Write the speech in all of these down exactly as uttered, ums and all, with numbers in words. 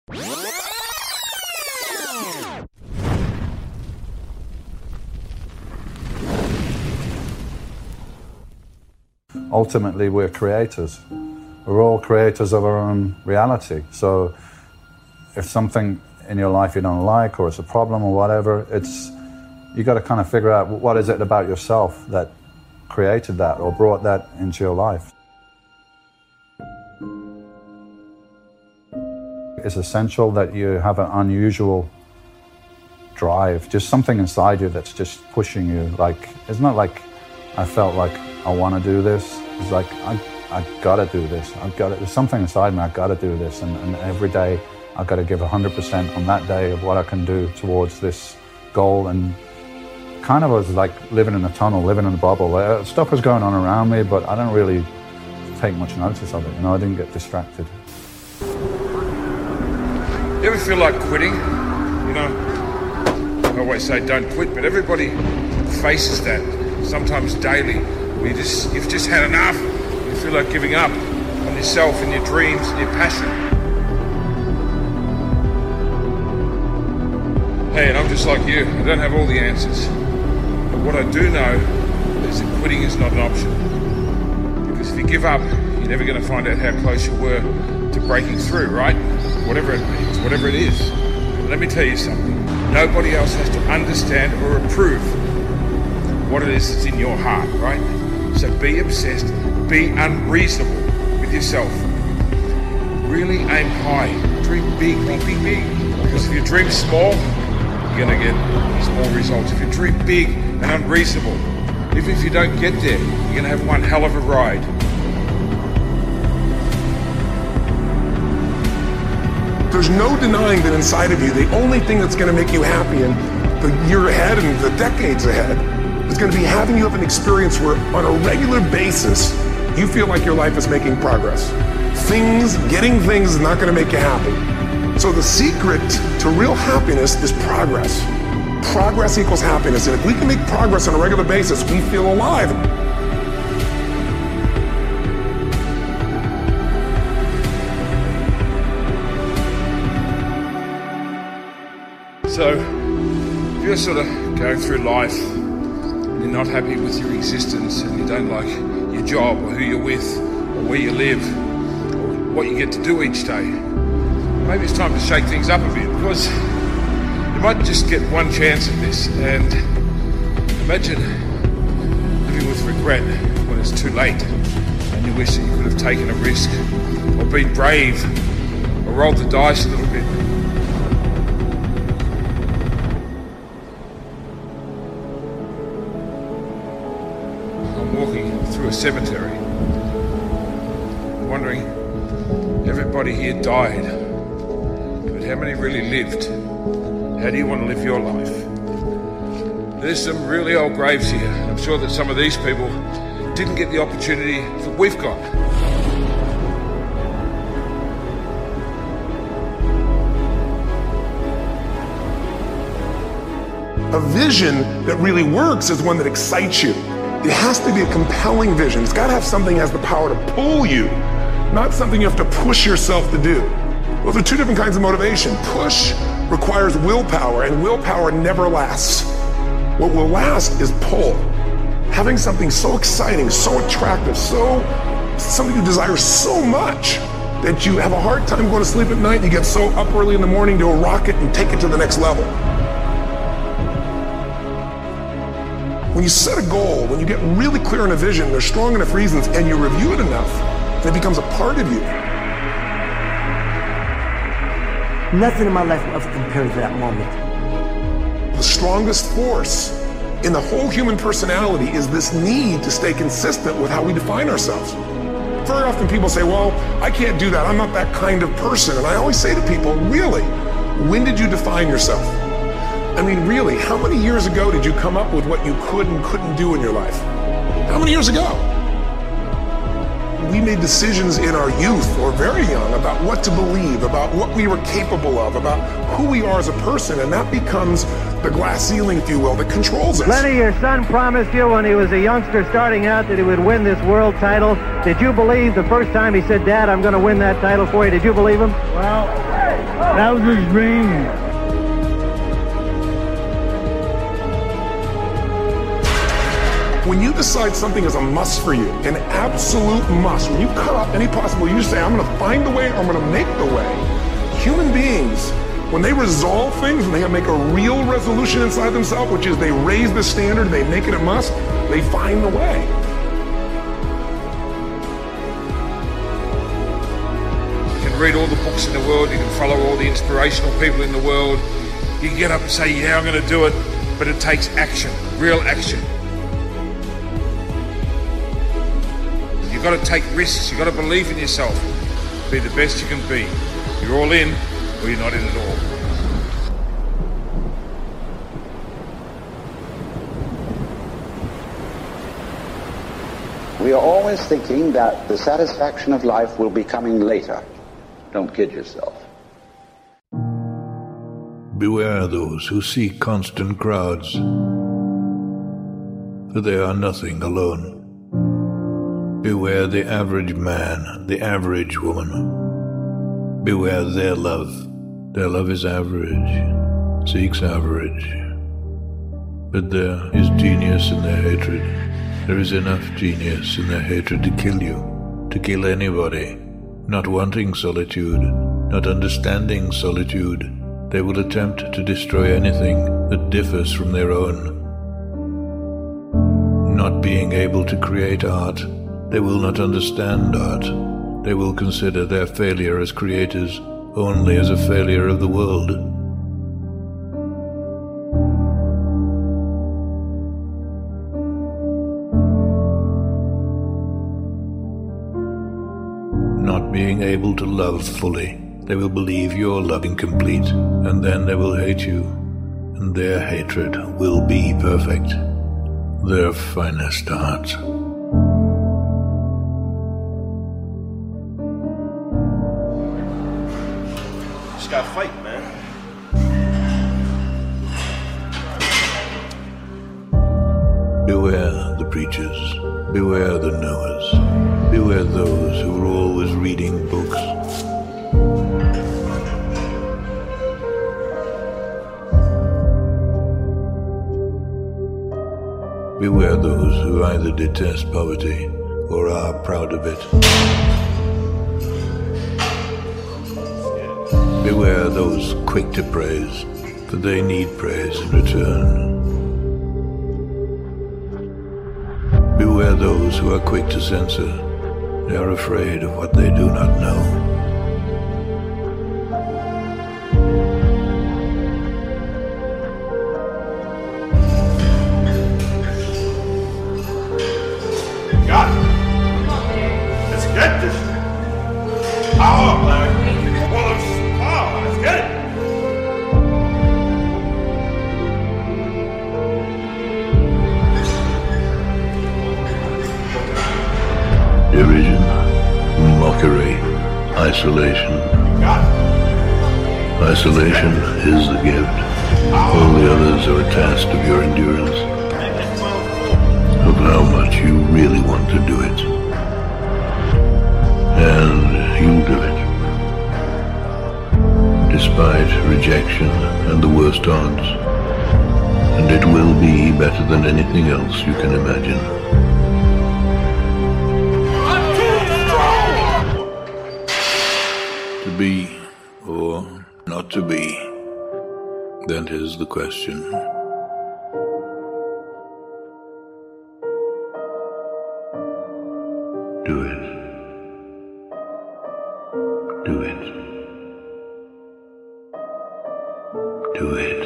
Ultimately, we're creators. We're all creators of our own reality. So if something in your life you don't like, or it's a problem or whatever, it's you got to kind of figure out what is it about yourself that created that or brought that into your life. It's essential that you have an unusual drive, just something inside you that's just pushing you. Like, it's not like I felt like I want to do this. It's like, I, I gotta do this. I've got to, there's something inside me, I gotta do this. And, and every day I've got to give one hundred percent on that day of what I can do towards this goal. And kind of was like living in a tunnel, living in a bubble. Uh, stuff was going on around me, but I didn't really take much notice of it. You know, I didn't get distracted. You ever feel like quitting? You know, I always say don't quit, but everybody faces that, sometimes daily. Where you just, you've just had enough. You feel like giving up on yourself and your dreams and your passion. Hey, and I'm just like you. I don't have all the answers. But what I do know is that quitting is not an option. Because if you give up, you're never going to find out how close you were to breaking through, right? Whatever it means, whatever it is. But let me tell you something. Nobody else has to understand or approve what it is that's in your heart, right? So be obsessed, be unreasonable with yourself. Really aim high, dream big, big, big, big. Because if you dream small, you're gonna get small results. If you dream big and unreasonable, even if you don't get there, you're gonna have one hell of a ride. There's no denying that inside of you, the only thing that's gonna make you happy in the year ahead and the decades ahead is going to be having you have an experience where on a regular basis you feel like your life is making progress. Things, getting things is not going to make you happy. So the secret to real happiness is progress. Progress equals happiness, and if we can make progress on a regular basis, we feel alive. So if you're sort of going through life, you're not happy with your existence and you don't like your job or who you're with or where you live or what you get to do each day, maybe it's time to shake things up a bit, because you might just get one chance at this. And imagine living with regret when it's too late and you wish that you could have taken a risk or been brave or rolled the dice a little bit. Through a cemetery, wondering, everybody here died, but how many really lived? How do you want to live your life? There's some really old graves here. I'm sure that some of these people didn't get the opportunity that we've got. A vision that really works is one that excites you. It has to be a compelling vision. It's got to have something that has the power to pull you, not something you have to push yourself to do. Those are two different kinds of motivation. Push requires willpower, and willpower never lasts. What will last is pull. Having something so exciting, so attractive, so something you desire so much that you have a hard time going to sleep at night, and you get so up early in the morning to a rocket and take it to the next level. When you set a goal, when you get really clear on a vision, there's strong enough reasons, and you review it enough, that it becomes a part of you. Nothing in my life will ever compare to that moment. The strongest force in the whole human personality is this need to stay consistent with how we define ourselves. Very often people say, well, I can't do that. I'm not that kind of person. And I always say to people, really, when did you define yourself? I mean, really, how many years ago did you come up with what you could and couldn't do in your life? How many years ago? We made decisions in our youth or very young about what to believe, about what we were capable of, about who we are as a person, and that becomes the glass ceiling, if you will, that controls us. Lenny, your son promised you when he was a youngster starting out that he would win this world title. Did you believe the first time he said, Dad, I'm going to win that title for you? Did you believe him? Well, That was his dream. When you decide something is a must for you, an absolute must, when you cut off any possible, you say, I'm gonna find the way, or I'm gonna make the way. Human beings, when they resolve things, when they make a real resolution inside themselves, which is they raise the standard, they make it a must, they find the way. You can read all the books in the world, you can follow all the inspirational people in the world, you can get up and say, yeah, I'm gonna do it, but it takes action, real action. You've got to take risks, you've got to believe in yourself. Be the best you can be. You're all in, or you're not in at all. We are always thinking that the satisfaction of life will be coming later. Don't kid yourself. Beware those who seek constant crowds, for they are nothing alone. Beware the average man, the average woman. Beware their love. Their love is average, seeks average. But there is genius in their hatred. There is enough genius in their hatred to kill you, to kill anybody. Not wanting solitude, not understanding solitude, they will attempt to destroy anything that differs from their own. Not being able to create art, they will not understand art. They will consider their failure as creators only as a failure of the world. Not being able to love fully, they will believe your love incomplete, and then they will hate you, and their hatred will be perfect, their finest art. Just gotta fight, man. Beware the preachers, beware the knowers, beware those who are always reading books. Beware those who either detest poverty or are proud of it. Beware those quick to praise, for they need praise in return. Beware those who are quick to censor. They are afraid of what they do not know. Got it. Let's get this thing. Power, man. Well, it's power. Let's get it. Derision, mockery, isolation. Isolation is the gift. All the others are a test of your endurance, of how much you really want to do it. And you'll do it. Despite rejection and the worst odds. And it will be better than anything else you can imagine. To be or not to be, that is the question. Do it. Do it. Do it.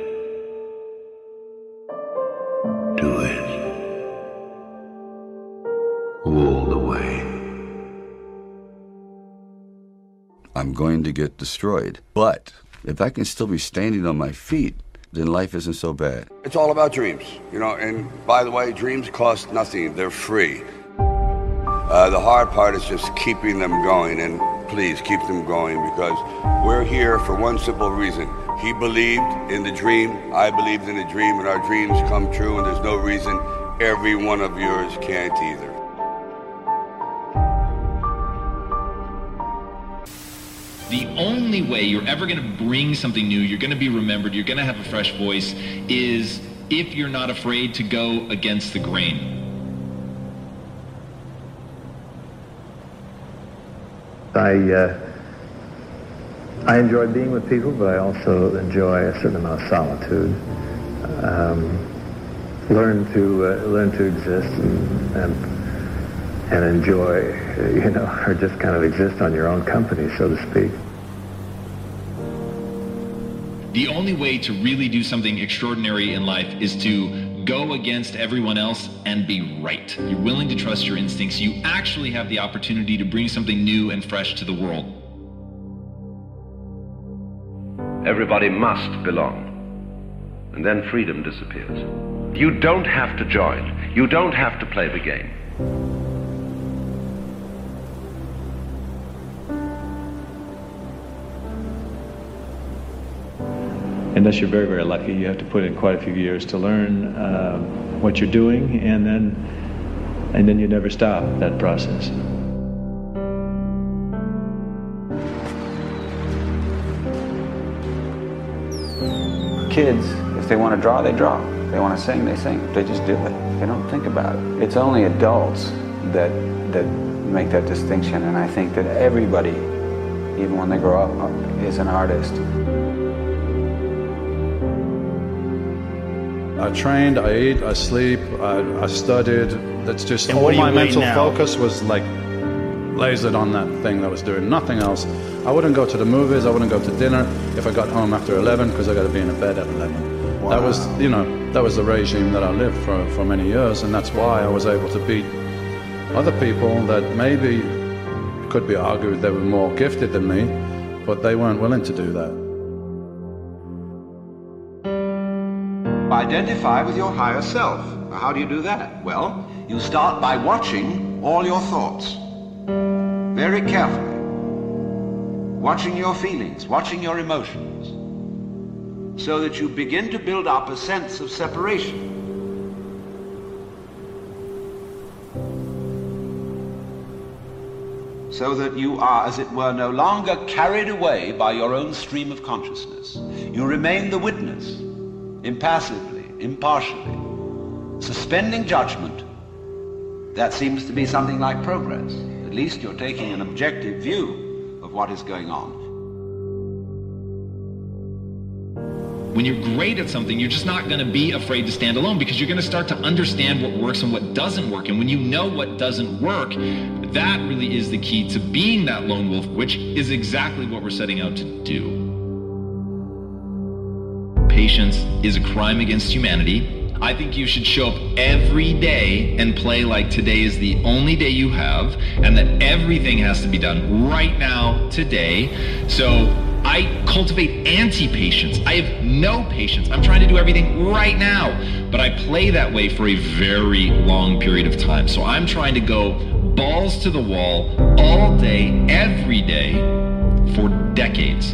Do it. All the way. I'm going to get destroyed. But if I can still be standing on my feet, then life isn't so bad. It's all about dreams, you know, and by the way, dreams cost nothing. They're free. Uh, the hard part is just keeping them going, and please keep them going, because we're here for one simple reason. He believed in the dream, I believed in the dream, and our dreams come true, and there's no reason every one of yours can't either. The only way you're ever going to bring something new, you're going to be remembered, you're going to have a fresh voice, is if you're not afraid to go against the grain. I, uh, I enjoy being with people, but I also enjoy a certain amount of solitude. Um, learn to uh, learn to exist and, and and enjoy, you know, or just kind of exist on your own company, so to speak. The only way to really do something extraordinary in life is to go against everyone else and be right. You're willing to trust your instincts. You actually have the opportunity to bring something new and fresh to the world. Everybody must belong, and then freedom disappears. You don't have to join. You don't have to play the game. Unless you're very, very lucky, you have to put in quite a few years to learn uh, what you're doing, and then and then you never stop that process. Kids, if they want to draw, they draw. If they want to sing, they sing. They just do it. They don't think about it. It's only adults that that make that distinction, and I think that everybody, even when they grow up, is an artist. I trained, I ate, I sleep, I, I studied. That's just and all my you mental now? focus was like lasered on that thing that I was doing, nothing else. I wouldn't go to the movies, I wouldn't go to dinner if I got home after eleven because I got to be in bed at eleven. Wow. That was, you know, that was the regime that I lived for, for many years, and that's why I was able to beat other people that maybe could be argued they were more gifted than me, but they weren't willing to do that. Identify with your higher self. How do you do that? Well, you start by watching all your thoughts very carefully, watching your feelings, watching your emotions, so that you begin to build up a sense of separation. So that you are, as it were, no longer carried away by your own stream of consciousness. You remain the witness, impassively, impartially, suspending judgment. That seems to be something like progress. At least you're taking an objective view of what is going on. When you're great at something, you're just not going to be afraid to stand alone, because you're going to start to understand what works and what doesn't work. And when you know what doesn't work, that really is the key to being that lone wolf, which is exactly what we're setting out to do. Patience is a crime against humanity. I think you should show up every day and play like today is the only day you have, and that everything has to be done right now, today. So I cultivate anti-patience. I have no patience. I'm trying to do everything right now, but I play that way for a very long period of time. So I'm trying to go balls to the wall all day, every day, for decades.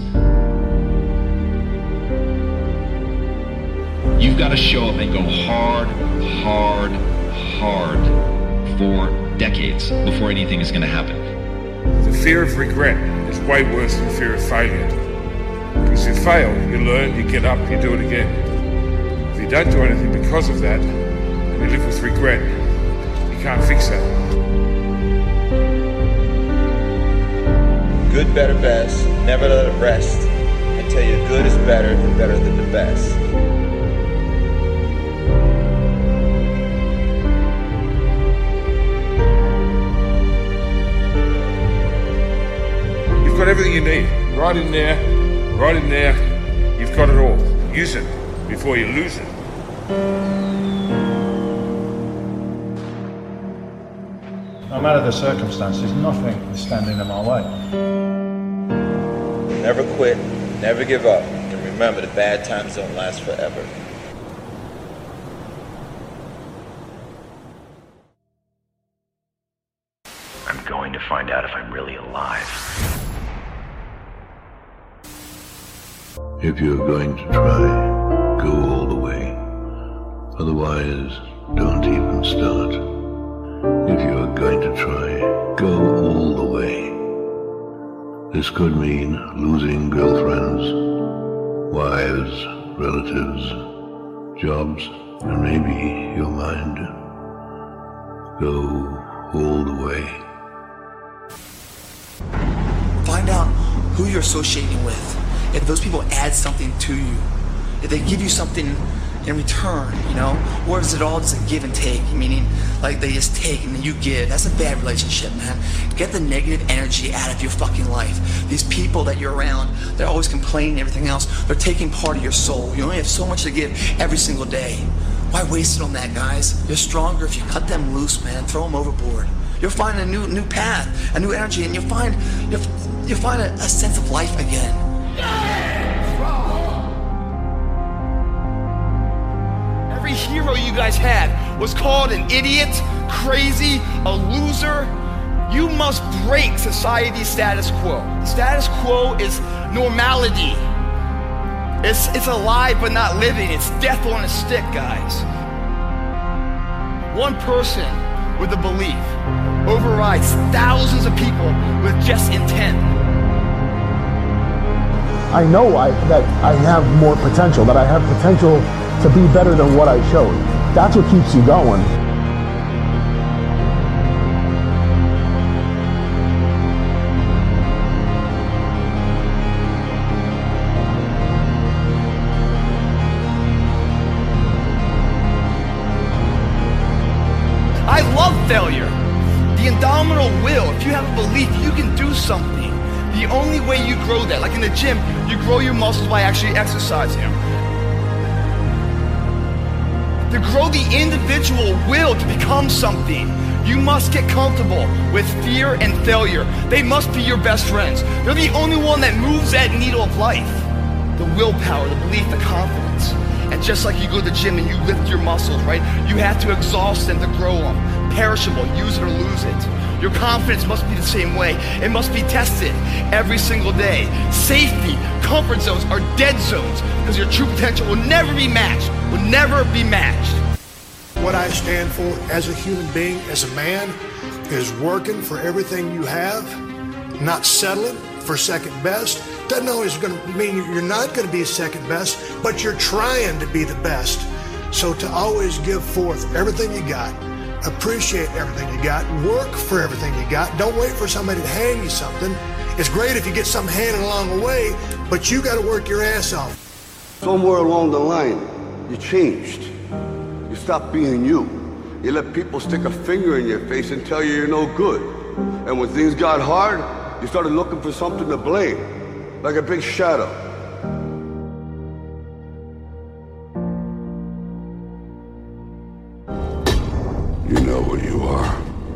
You've got to show up and go hard, hard, hard for decades before anything is going to happen. The fear of regret is way worse than fear of failure. Because if you fail, you learn, you get up, you do it again. If you don't do anything because of that, and you live with regret, you can't fix that. Good, better, best. Never let it rest until your good is better and better than the best. You've got everything you need. Right in there, right in there. You've got it all. Use it before you lose it. No matter the circumstances, nothing is standing in my way. Never quit, never give up, and remember the bad times don't last forever. I'm going to find out if I'm really alive. If you're going to try, go all the way. Otherwise, don't even start. If you are going to try, go all the way. This could mean losing girlfriends, wives, relatives, jobs, and maybe your mind. Go all the way. Find out who you're associating with. If those people add something to you, if they give you something in return, you know, or is it all just a give and take, meaning like they just take and then you give? That's a bad relationship, man. Get the negative energy out of your fucking life. These people that you're around, they're always complaining and everything else. They're taking part of your soul. You only have so much to give every single day. Why waste it on that, guys? You're stronger if you cut them loose, man. Throw them overboard. You'll find a new new path, a new energy, and you'll find you'll, you'll find a, a sense of life again. Every hero you guys had was called an idiot, crazy, a loser. You must break society's status quo. The status quo is normality. It's, it's alive but not living. It's death on a stick, guys. One person with a belief overrides thousands of people with just intent. I know I, that I have more potential, that I have potential to be better than what I showed. That's what keeps you going. I love failure. The indomitable will. If you have a belief, you can do something. The only way you grow that, like in the gym, you grow your muscles by actually exercising them. To grow the individual will to become something, you must get comfortable with fear and failure. They must be your best friends. They're the only one that moves that needle of life. The willpower, the belief, the confidence. And just like you go to the gym and you lift your muscles, right? You have to exhaust them to grow them. Perishable, use it or lose it. Your confidence must be the same way. It must be tested every single day. Safety, comfort zones are dead zones because your true potential will never be matched, will never be matched. What I stand for as a human being, as a man, is working for everything you have, not settling for second best. Doesn't always going to mean you're not going to be second best, but you're trying to be the best. So to always give forth everything you got, appreciate everything you got, work for everything you got. Don't wait for somebody to hand you something. It's great if you get something handed along the way, but you got to work your ass off. Somewhere along the line, you changed. You stopped being you. You let people stick a finger in your face and tell you you're no good. And when things got hard, you started looking for something to blame, like a big shadow. You know what you are,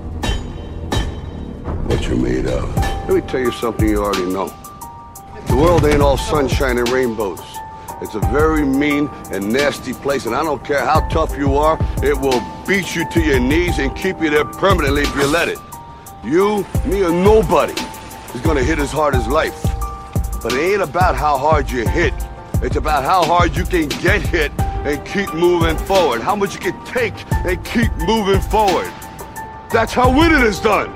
what you're made of. Let me tell you something you already know. The world ain't all sunshine and rainbows. It's a very mean and nasty place, and I don't care how tough you are, it will beat you to your knees and keep you there permanently if you let it. You, me, or nobody is gonna hit as hard as life. But it ain't about how hard you hit. It's about how hard you can get hit and keep moving forward. How much you can take and keep moving forward. That's how winning is done.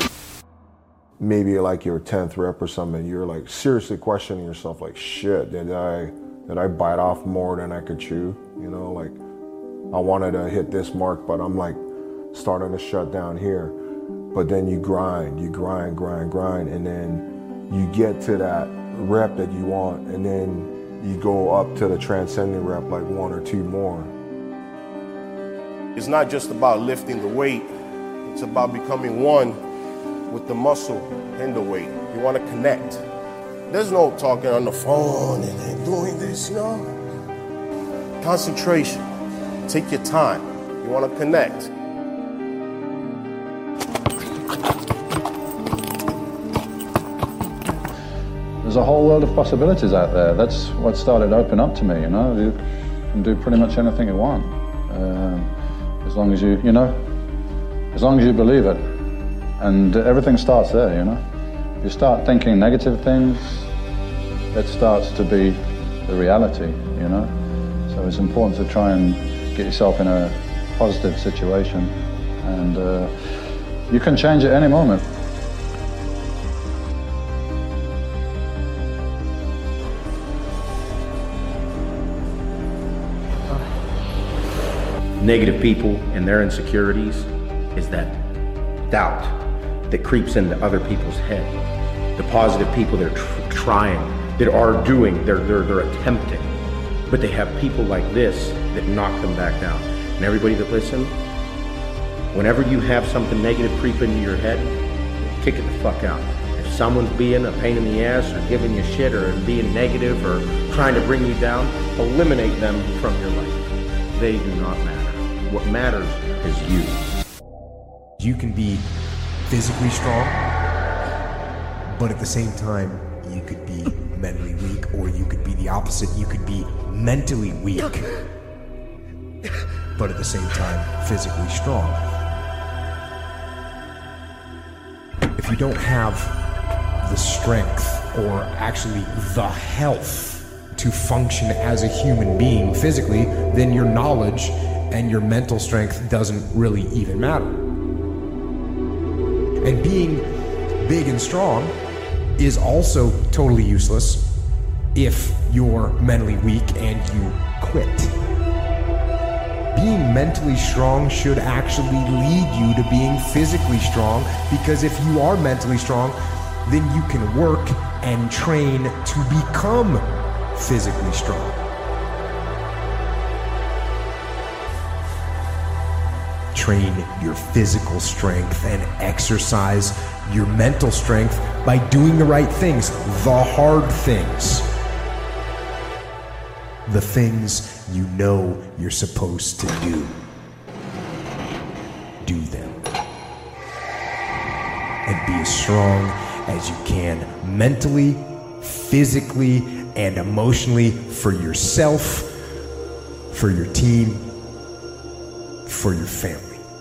Maybe like your tenth rep or something, you're like seriously questioning yourself, like, shit, did I, did I bite off more than I could chew? You know, like, I wanted to hit this mark, but I'm like starting to shut down here. But then you grind, you grind, grind, grind, and then you get to that rep that you want, and then you go up to the transcending rep, like one or two more. It's not just about lifting the weight, it's about becoming one with the muscle and the weight. You want to connect. There's no talking on the phone and then doing this, you know? Concentration. Take your time. You want to connect. There's a whole world of possibilities out there. That's what started to open up to me, you know? You can do pretty much anything you want. Um, as long as you, you know, as long as you believe it. And everything starts there, you know? If you start thinking negative things, it starts to be the reality, you know? So it's important to try and get yourself in a positive situation. And uh, you can change at any moment. negative people and their insecurities is that doubt that creeps into other people's head. The positive people, they're tr- trying, that are doing, they're, they're, they're attempting. But they have people like this that knock them back down. And everybody that listens, whenever you have something negative creep into your head, kick it the fuck out. If someone's being a pain in the ass or giving you shit or being negative or trying to bring you down, eliminate them from your life. They do not matter. What matters is you. You can be physically strong, but at the same time, you could be mentally weak, or you could be the opposite. You could be mentally weak, but at the same time, physically strong. If you don't have the strength, or actually the health, to function as a human being physically, then your knowledge and your mental strength doesn't really even matter. And being big and strong is also totally useless if you're mentally weak and you quit. Being mentally strong should actually lead you to being physically strong, because if you are mentally strong, then you can work and train to become physically strong. Train your physical strength and exercise your mental strength by doing the right things, the hard things. The things you know you're supposed to do. Do them. And be as strong as you can, mentally, physically, and emotionally, for yourself, for your team, for your family.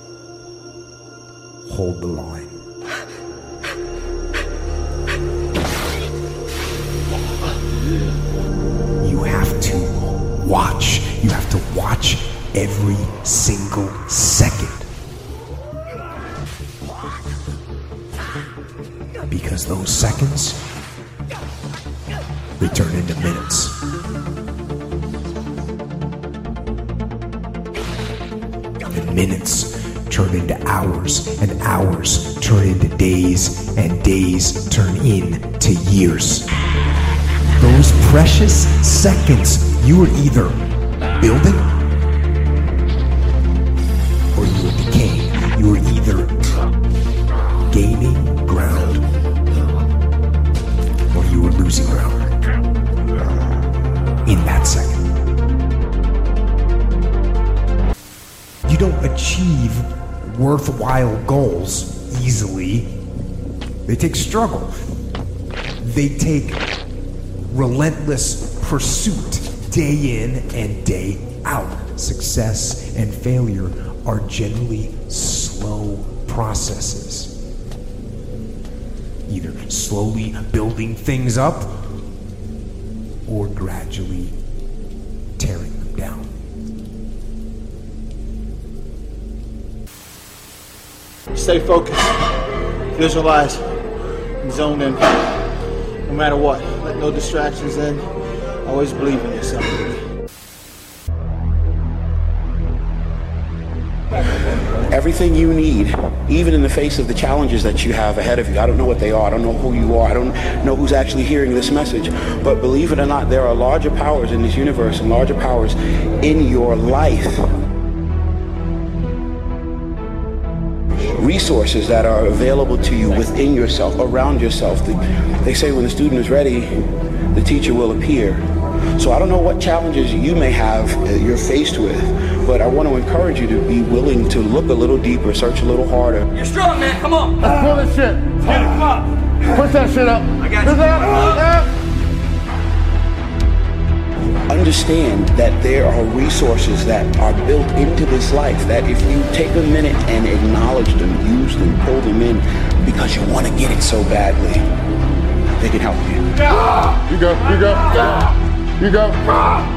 Hold the line. You have to watch. You have to watch every single second. Because those seconds, they turn into minutes. And minutes turn into hours, and hours turn into days, and days turn into years. Those precious seconds, you are either building or you are decaying. You are either gaining ground or you are losing ground in that second. You don't achieve worthwhile goals easily. They take struggle. They take relentless pursuit, day in and day out. Success and failure are generally slow processes. Either slowly building things up or gradually tearing them down. Stay focused, visualize, and zone in, no matter what. Let no distractions in. Always believe in yourself. Everything you need, even in the face of the challenges that you have ahead of you. I don't know what they are. I don't know who you are. I don't know who's actually hearing this message. But believe it or not, there are larger powers in this universe and larger powers in your life. Resources that are available to you within yourself, around yourself. They say when the student is ready, the teacher will appear. So I don't know what challenges you may have you're faced with, but I want to encourage you to be willing to look a little deeper, search a little harder. You're strong, man. Come on. Let's pull this shit. Get it, come on. Push that shit up. I got Push you. that up. Understand that there are resources that are built into this life that if you take a minute and acknowledge them, use them, pull them in because you want to get it so badly, they can help you. You go, you go. You go.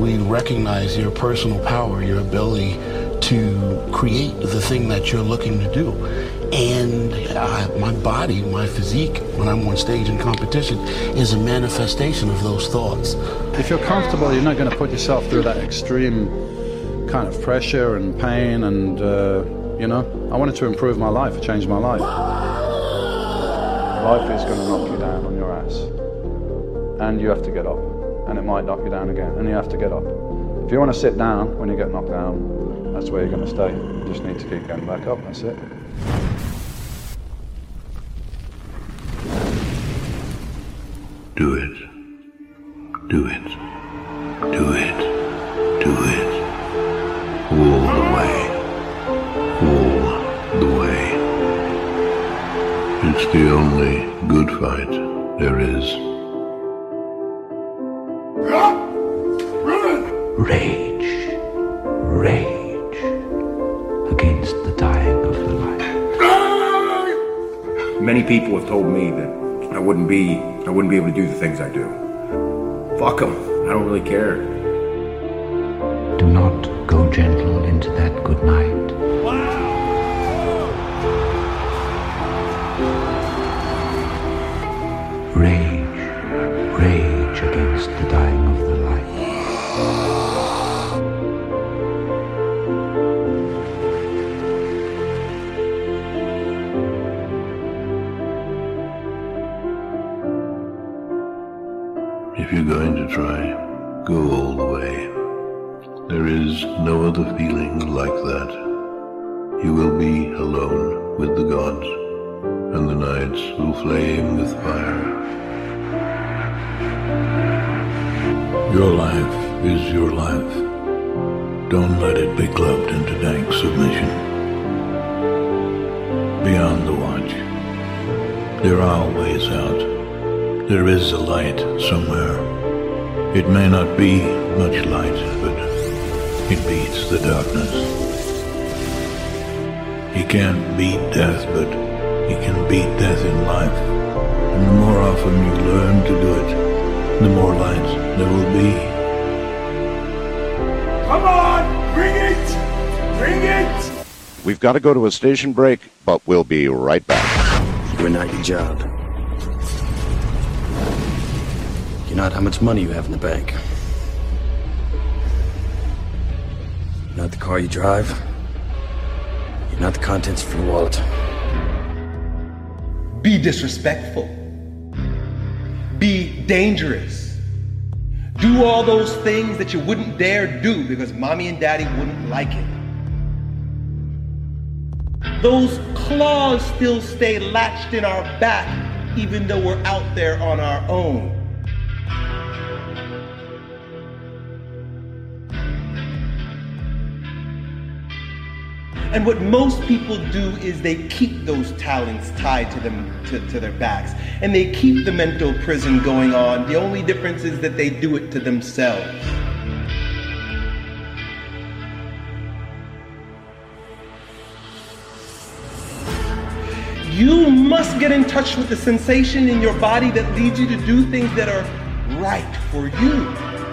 we recognize your personal power, your ability to create the thing that you're looking to do. And uh, my body, my physique, when I'm on stage in competition, is a manifestation of those thoughts. If you're comfortable, you're not going to put yourself through that extreme kind of pressure and pain and, uh, you know, I wanted to improve my life, change my life. Life is going to knock you down on your ass. And you have to get up. And it might knock you down again, and you have to get up. If you want to sit down when you get knocked down, that's where you're going to stay. You just need to keep getting back up, that's it. Do it. Do it. Do it. Do it. All the way. All the way. It's the only good fight there is. Rage. Rage. Against the dying of the light. Many people have told me that I wouldn't be, I wouldn't be able to do the things I do. Fuck them. I don't really care. Do not go gentle into that good night. Rage, rage against the dying of the light. If you're going to try, go all the way. There is no other feeling like that. You will be alone with the gods, and the nights will flame with fire. Your life is your life. Don't let it be clubbed into dank submission. Beyond the watch, there are ways out. There is a light somewhere. It may not be much light, but it beats the darkness. He can't beat death, but he can beat death in life. And the more often you learn to do it, the more light there will be. Come on! Bring it! Bring it! We've got to go to a station break, but we'll be right back. We're not your job. You're not how much money you have in the bank. You're not the car you drive. You're not the contents of your wallet. Be disrespectful. Be dangerous. Do all those things that you wouldn't dare do because mommy and daddy wouldn't like it. Those claws still stay latched in our back even though we're out there on our own. And what most people do is they keep those talons tied to them to, to their backs. And they keep the mental prison going on. The only difference is that they do it to themselves. You must get in touch with the sensation in your body that leads you to do things that are right for you.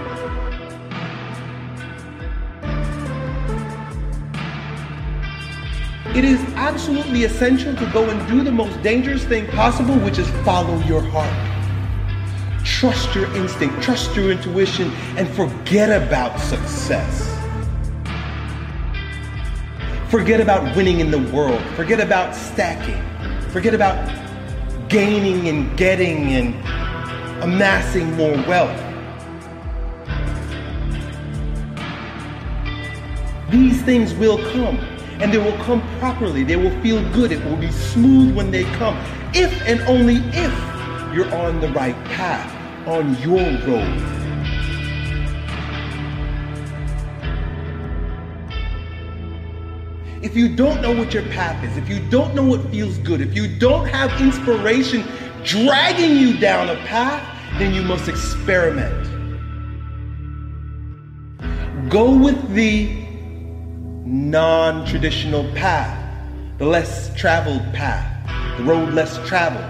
It is absolutely essential to go and do the most dangerous thing possible, which is follow your heart. Trust your instinct, trust your intuition, and forget about success. Forget about winning in the world. Forget about stacking. Forget about gaining and getting and amassing more wealth. These things will come, and they will come properly. They will feel good. It will be smooth when they come, if and only if you're on the right path, on your road. If you don't know what your path is, if you don't know what feels good, if you don't have inspiration dragging you down a path, then you must experiment. Go with the non-traditional path, the less traveled path, the road less traveled.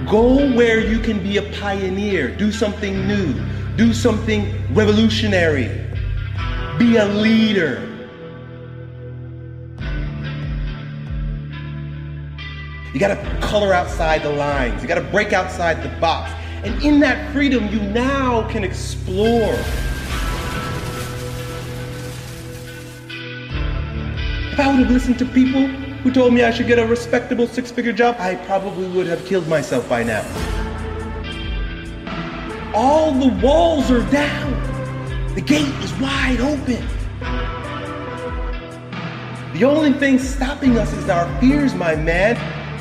Go where you can be a pioneer. Do something new. Do something revolutionary. Be a leader. You gotta color outside the lines. You gotta break outside the box. And in that freedom, you now can explore. If I would have listened to people who told me I should get a respectable six-figure job, I probably would have killed myself by now. All the walls are down. The gate is wide open. The only thing stopping us is our fears, my man.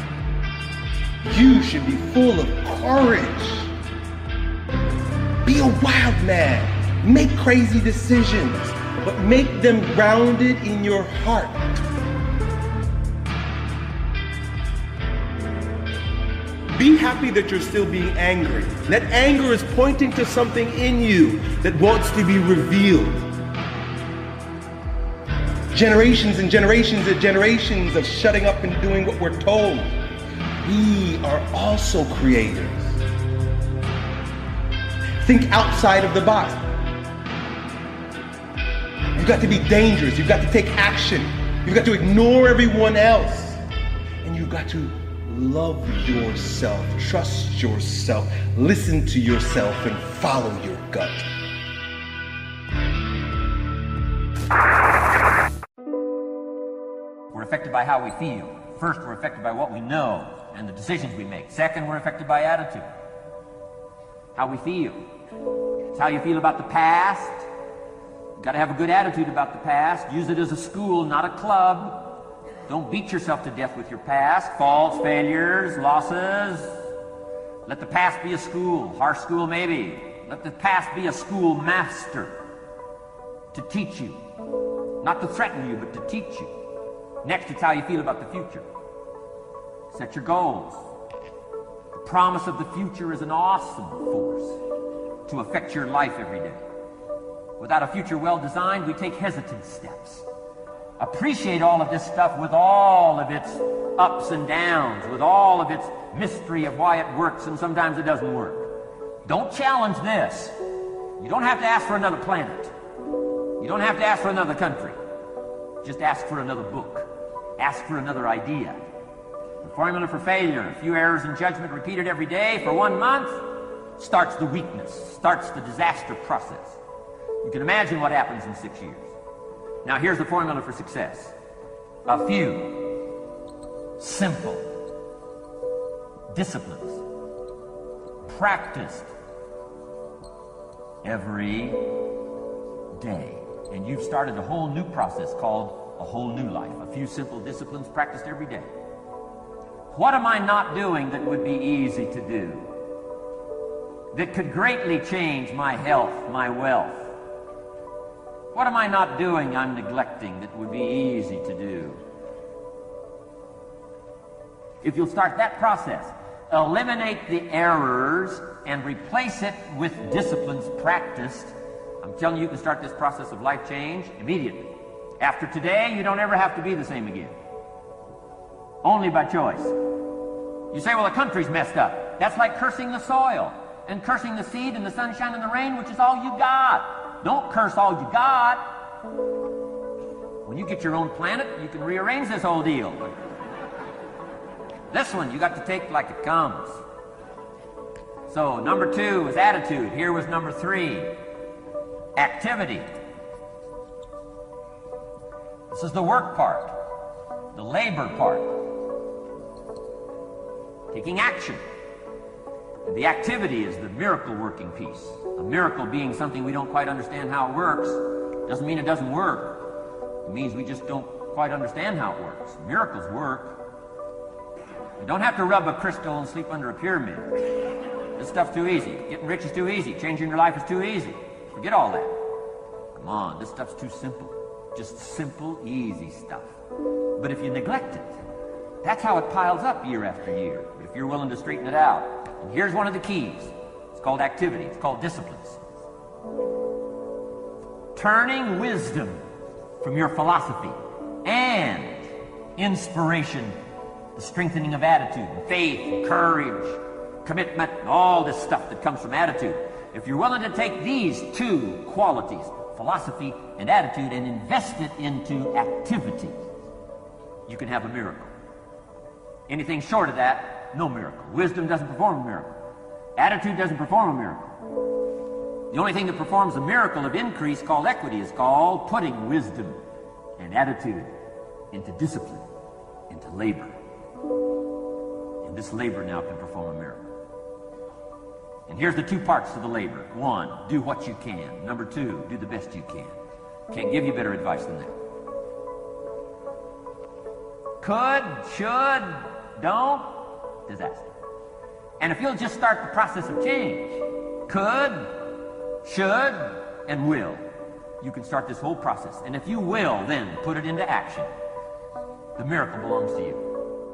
You should be full of courage. Be a wild man. Make crazy decisions, but make them grounded in your heart. Be happy that you're still being angry. That anger is pointing to something in you that wants to be revealed. Generations and generations and generations of shutting up and doing what we're told. We are also creators. Think outside of the box. You've got to be dangerous. You've got to take action. You've got to ignore everyone else. And you've got to love yourself, trust yourself, listen to yourself, and follow your gut. We're affected by how we feel. First, we're affected by what we know and the decisions we make. Second, we're affected by attitude. How we feel. It's how you feel about the past. You've got to have a good attitude about the past. Use it as a school, not a club. Don't beat yourself to death with your past. Faults, failures, losses. Let the past be a school. Harsh school, maybe. Let the past be a school master to teach you. Not to threaten you, but to teach you. Next, it's how you feel about the future. Set your goals. The promise of the future is an awesome force to affect your life every day. Without a future well designed, we take hesitant steps. Appreciate all of this stuff with all of its ups and downs, with all of its mystery of why it works and sometimes it doesn't work. Don't challenge this. You don't have to ask for another planet. You don't have to ask for another country. Just ask for another book. Ask for another idea. The formula for failure, a few errors in judgment repeated every day for one month, starts the weakness, starts the disaster process. You can imagine what happens in six years. Now here's the formula for success. A few simple disciplines practiced every day. And you've started a whole new process called a whole new life. A few simple disciplines practiced every day. What am I not doing that would be easy to do? That could greatly change my health, my wealth? What am I not doing I'm neglecting that would be easy to do? If you'll start that process, eliminate the errors and replace it with disciplines practiced, I'm telling you, you can start this process of life change immediately. After today, you don't ever have to be the same again. Only by choice. You say, well, the country's messed up. That's like cursing the soil and cursing the seed and the sunshine and the rain, which is all you got. Don't curse all you got. When you get your own planet, you can rearrange this whole deal. But this one, you got to take like it comes. So, number two was attitude. Here was number three. Activity. This is the work part, the labor part. Taking action. And the activity is the miracle working piece. A miracle being something we don't quite understand how it works. Doesn't mean it doesn't work. It means we just don't quite understand how it works. Miracles work. You don't have to rub a crystal and sleep under a pyramid. This stuff's too easy. Getting rich is too easy. Changing your life is too easy. Forget all that. Come on, this stuff's too simple. Just simple, easy stuff. But if you neglect it, that's how it piles up year after year, if you're willing to straighten it out. And here's one of the keys. It's called activity. It's called disciplines. Turning wisdom from your philosophy and inspiration, the strengthening of attitude, and faith, and courage, commitment, and all this stuff that comes from attitude. If you're willing to take these two qualities, philosophy and attitude, and invest it into activity, you can have a miracle. Anything short of that, no miracle. Wisdom doesn't perform a miracle. Attitude doesn't perform a miracle. The only thing that performs a miracle of increase called equity is called putting wisdom and attitude into discipline, into labor. And this labor now can perform a miracle. And here's the two parts to the labor. One, do what you can. Number two, do the best you can. Can't give you better advice than that. Could, should, don't, disaster. And if you'll just start the process of change, could, should, and will, you can start this whole process. And if you will, then put it into action, the miracle belongs to you.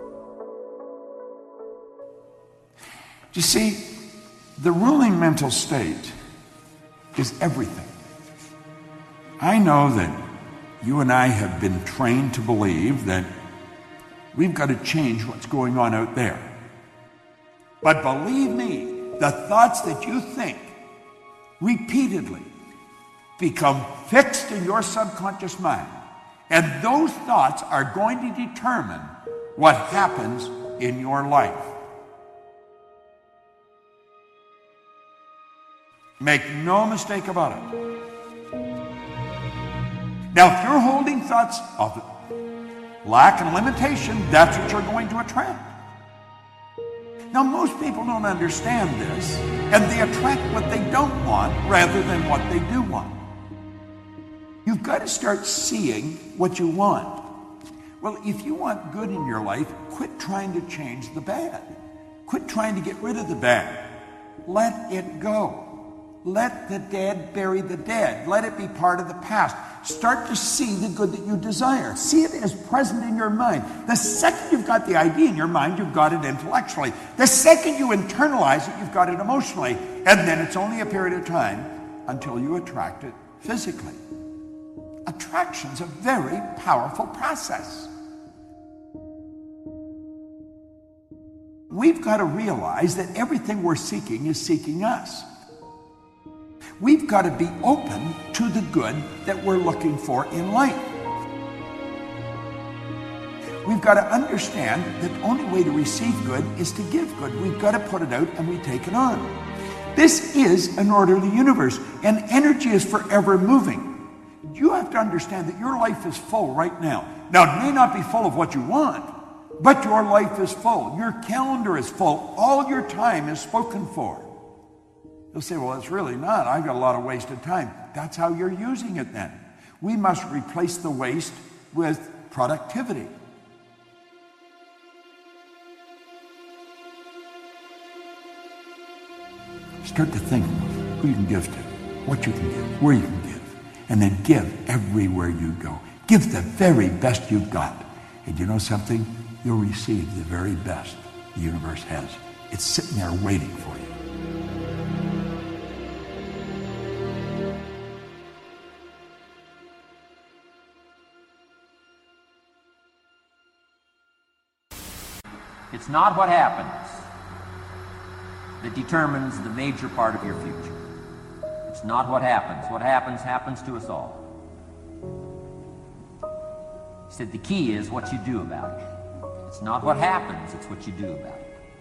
You see, the ruling mental state is everything. I know that you and I have been trained to believe that we've got to change what's going on out there. But believe me, the thoughts that you think repeatedly become fixed in your subconscious mind. And those thoughts are going to determine what happens in your life. Make no mistake about it. Now, if you're holding thoughts of lack and limitation, that's what you're going to attract. Now, most people don't understand this, and they attract what they don't want rather than what they do want. You've got to start seeing what you want. Well, if you want good in your life, quit trying to change the bad. Quit trying to get rid of the bad. Let it go. Let the dead bury the dead. Let it be part of the past. Start to see the good that you desire. See it as present in your mind. The second you've got the idea in your mind, you've got it intellectually. The second you internalize it, you've got it emotionally. And then it's only a period of time until you attract it physically. Attraction's a very powerful process. We've got to realize that everything we're seeking is seeking us. We've got to be open to the good that we're looking for in life. We've got to understand that the only way to receive good is to give good. We've got to put it out and we take it on. This is an orderly universe, and energy is forever moving. You have to understand that your life is full right now. Now, it may not be full of what you want, but your life is full. Your calendar is full. All your time is spoken for. You'll say, well, it's really not. I've got a lot of wasted time. That's how you're using it then. We must replace the waste with productivity. Start to think who you can give to, what you can give, where you can give, and then give everywhere you go. Give the very best you've got. And you know something? You'll receive the very best the universe has. It's sitting there waiting for you. It's not what happens that determines the major part of your future. It's not what happens. What happens, happens to us all. He said the key is what you do about it. It's not what happens, it's what you do about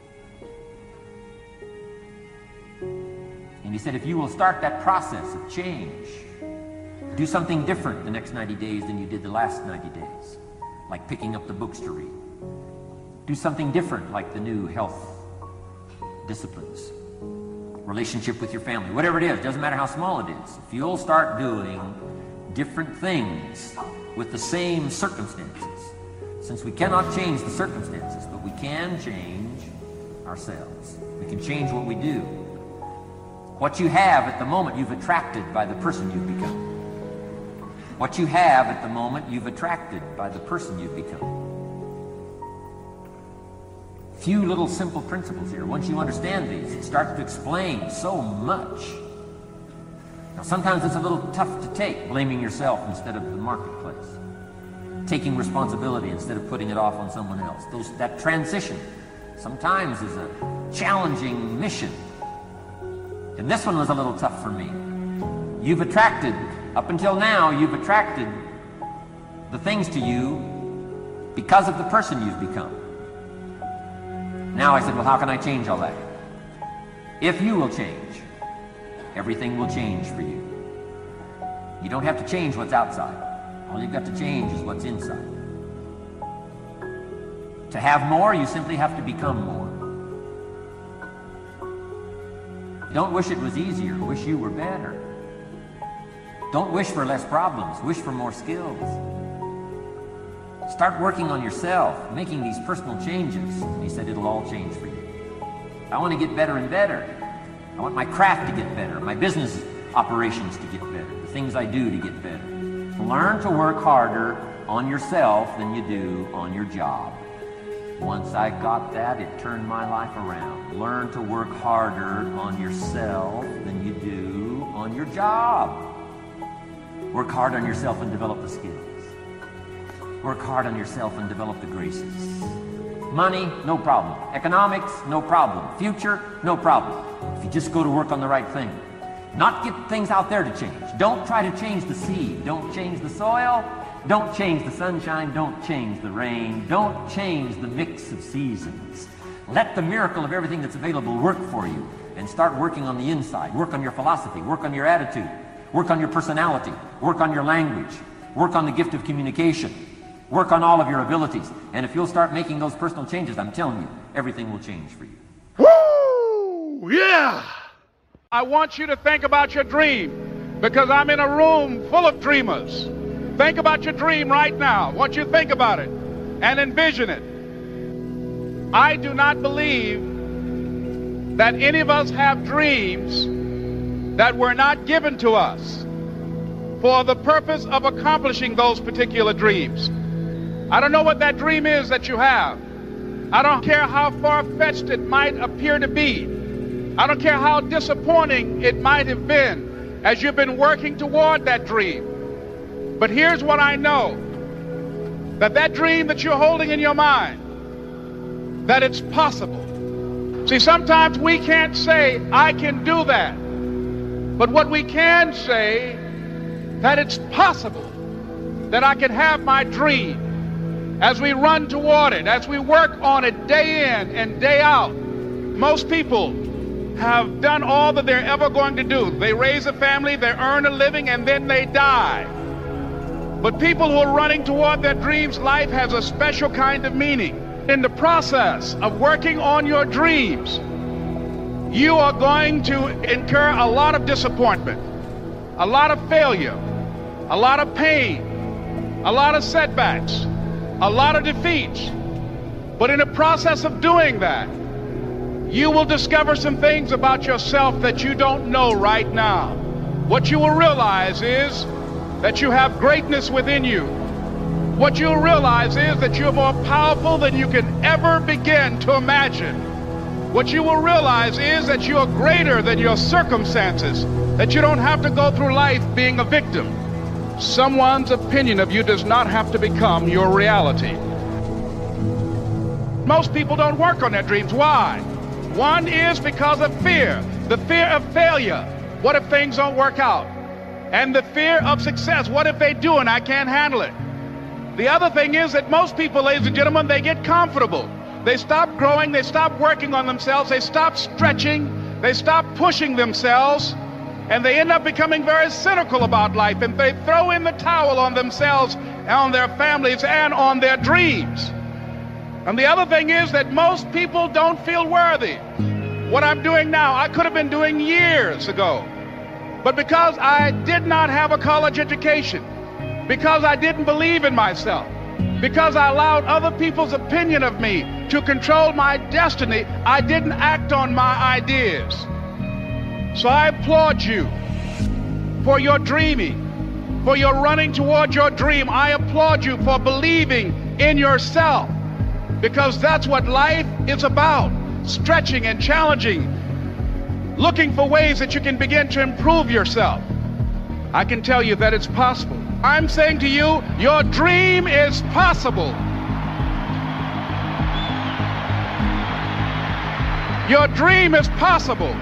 it. And he said if you will start that process of change, do something different the next ninety days than you did the last ninety days, like picking up the books to read. Do something different, like the new health disciplines, relationship with your family, whatever it is, doesn't matter how small it is. If you'll start doing different things with the same circumstances, since we cannot change the circumstances, but we can change ourselves. We can change what we do. What you have at the moment, you've attracted by the person you've become. What you have at the moment, you've attracted by the person you've become. Few little simple principles here. Once you understand these, it starts to explain so much. Now, sometimes it's a little tough to take, blaming yourself instead of the marketplace, taking responsibility instead of putting it off on someone else. Those, that transition sometimes is a challenging mission. And this one was a little tough for me. You've attracted, up until now, you've attracted the things to you because of the person you've become. Now I said, well, how can I change all that? If you will change, everything will change for you. You don't have to change what's outside. All you've got to change is what's inside. To have more, you simply have to become more. Don't wish it was easier, wish you were better. Don't wish for less problems, wish for more skills. Start working on yourself, making these personal changes. He said it'll all change for you. I want to get better and better. I want my craft to get better, my business operations to get better, the things I do to get better. Learn to work harder on yourself than you do on your job. Once I got that, it turned my life around. Learn to work harder on yourself than you do on your job. Work hard on yourself and develop the skills. Work hard on yourself and develop the graces. Money, no problem. Economics, no problem. Future, no problem. If you just go to work on the right thing. Not get things out there to change. Don't try to change the seed. Don't change the soil. Don't change the sunshine. Don't change the rain. Don't change the mix of seasons. Let the miracle of everything that's available work for you, and start working on the inside. Work on your philosophy. Work on your attitude. Work on your personality. Work on your language. Work on the gift of communication. Work on all of your abilities. And if you'll start making those personal changes, I'm telling you, everything will change for you. Woo! Yeah! I want you to think about your dream, because I'm in a room full of dreamers. Think about your dream right now. I want you to think about it and envision it. I do not believe that any of us have dreams that were not given to us for the purpose of accomplishing those particular dreams. I don't know what that dream is that you have. I don't care how far-fetched it might appear to be. I don't care how disappointing it might have been as you've been working toward that dream. But here's what I know, that that dream that you're holding in your mind, that it's possible. See, sometimes we can't say, I can do that. But what we can say, that it's possible that I can have my dream. As we run toward it, as we work on it day in and day out, most people have done all that they're ever going to do. They raise a family, they earn a living, and then they die. But people who are running toward their dreams, life has a special kind of meaning. In the process of working on your dreams, you are going to incur a lot of disappointment, a lot of failure, a lot of pain, a lot of setbacks, a lot of defeats. But in the process of doing that, you will discover some things about yourself that you don't know right now. What you will realize is that you have greatness within you. What you'll realize is that you're more powerful than you can ever begin to imagine. What you will realize is that you are greater than your circumstances, that you don't have to go through life being a victim. Someone's opinion of you does not have to become your reality. Most people don't work on their dreams. Why? One is because of fear, the fear of failure. What if things don't work out? And the fear of success. What if they do and I can't handle it? The other thing is that most people, ladies and gentlemen, they get comfortable. They stop growing, they stop working on themselves, they stop stretching, they stop pushing themselves, and they end up becoming very cynical about life, and they throw in the towel on themselves, on their families, and on their dreams. And the other thing is that most people don't feel worthy. What I'm doing now, I could have been doing years ago. But because I did not have a college education, because I didn't believe in myself, because I allowed other people's opinion of me to control my destiny, I didn't act on my ideas. So I applaud you for your dreaming, for your running toward your dream. I applaud you for believing in yourself, because that's what life is about, stretching and challenging, looking for ways that you can begin to improve yourself. I can tell you that it's possible. I'm saying to you, your dream is possible. Your dream is possible.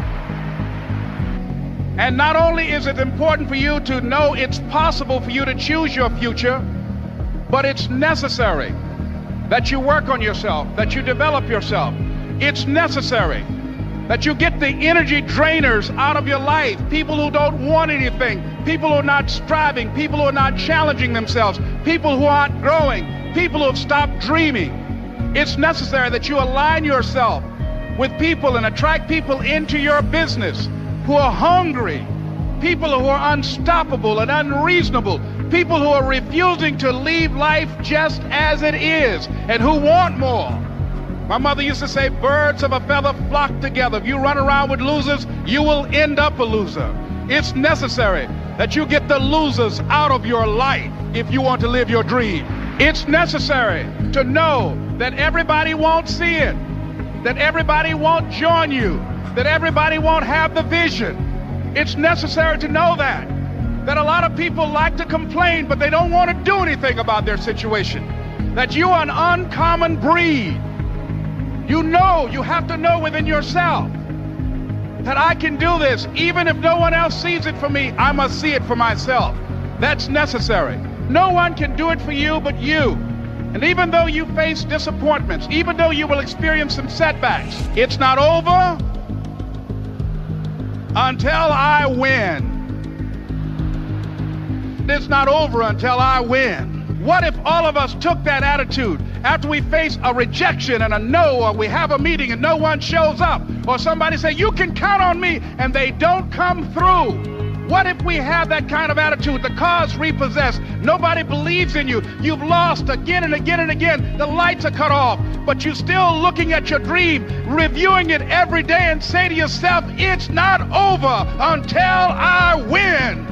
And not only is it important for you to know it's possible for you to choose your future, but it's necessary that you work on yourself, that you develop yourself. It's necessary that you get the energy drainers out of your life, people who don't want anything, people who are not striving, people who are not challenging themselves, people who aren't growing, people who have stopped dreaming. It's necessary that you align yourself with people and attract people into your business who are hungry, people who are unstoppable and unreasonable, people who are refusing to leave life just as it is and who want more. My mother used to say, birds of a feather flock together. If you run around with losers, you will end up a loser. It's necessary that you get the losers out of your life if you want to live your dream. It's necessary to know that everybody won't see it, that everybody won't join you, that everybody won't have the vision. It's necessary to know that, that a lot of people like to complain, but they don't want to do anything about their situation, that you are an uncommon breed. You know, you have to know within yourself that I can do this. Even if no one else sees it for me, I must see it for myself. That's necessary. No one can do it for you but you. And even though you face disappointments, even though you will experience some setbacks, it's not over until I win. It's not over until I win. What if all of us took that attitude after we face a rejection and a no, or we have a meeting and no one shows up, or somebody say, you can count on me, and they don't come through? What if we have that kind of attitude? The car's repossessed. Nobody believes in you. You've lost again and again and again. The lights are cut off, but you're still looking at your dream, reviewing it every day, and say to yourself, it's not over until I win.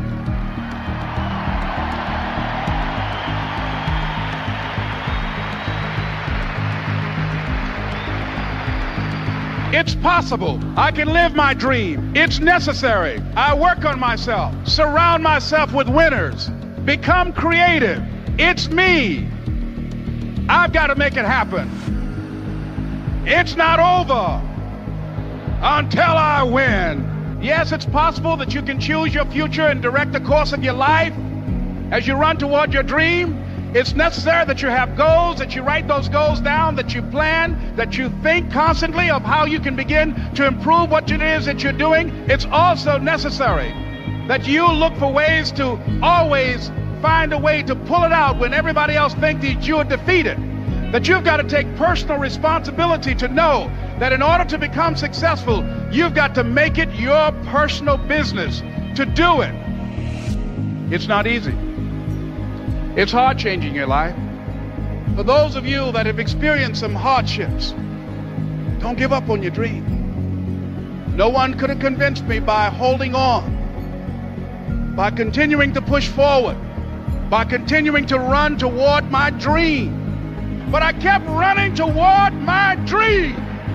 It's possible. I can live my dream. It's necessary. I work on myself. Surround myself with winners. Become creative. It's me. I've got to make it happen. It's not over until I win. Yes, it's possible that you can choose your future and direct the course of your life as you run toward your dream. It's necessary that you have goals, that you write those goals down, that you plan, that you think constantly of how you can begin to improve what it is that you're doing. It's also necessary that you look for ways to always find a way to pull it out when everybody else thinks that you're defeated. That you've got to take personal responsibility to know that in order to become successful, you've got to make it your personal business to do it. It's not easy. It's hard changing your life. For those of you that have experienced some hardships, don't give up on your dream. No one could have convinced me by holding on, by continuing to push forward, by continuing to run toward my dream. But I kept running toward my dream.